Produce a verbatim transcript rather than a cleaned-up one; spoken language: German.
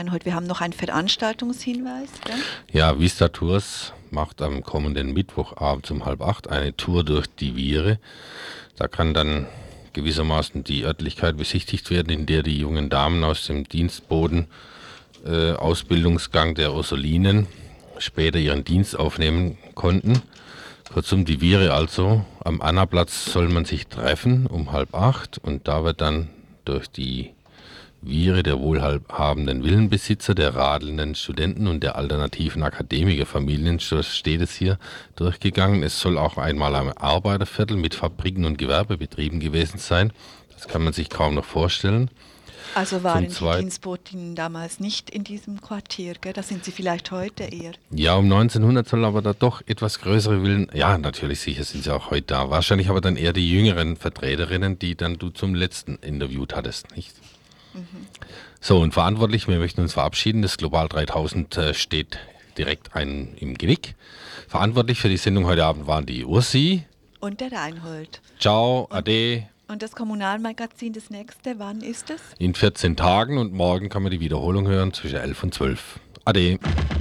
Reinhold, wir haben noch einen Veranstaltungshinweis. Gell? Ja, Vista Tours macht am kommenden Mittwochabend um halb acht eine Tour durch die Viere. Da kann dann gewissermaßen die Örtlichkeit besichtigt werden, in der die jungen Damen aus dem Dienstboden äh, Ausbildungsgang der Ursulinen später ihren Dienst aufnehmen konnten. Kurzum, die Viere also. Am Annaplatz soll man sich treffen um halb acht und da wird dann durch die Viere der wohlhabenden Villenbesitzer, der radelnden Studenten und der alternativen Akademikerfamilien, so steht es hier, durchgegangen. Es soll auch einmal ein Arbeiterviertel mit Fabriken und Gewerbebetrieben gewesen sein. Das kann man sich kaum noch vorstellen. Also waren die Dienstbotinnen damals nicht in diesem Quartier, gell? Da sind sie vielleicht heute eher. Ja, um neunzehnhundert soll aber da doch etwas größere Villen, ja, natürlich sicher sind sie auch heute da. Wahrscheinlich aber dann eher die jüngeren Vertreterinnen, die dann du zum letzten interviewt hattest, nicht? Mhm. So, und verantwortlich, wir möchten uns verabschieden. Das Global dreitausend äh, steht direkt einem im Genick. Verantwortlich für die Sendung heute Abend waren die Ursi. Und der Reinhold. Ciao, und, ade. Und das Kommunalmagazin, das nächste, wann ist es? In vierzehn Tagen und morgen kann man die Wiederholung hören zwischen elf und zwölf. Ade.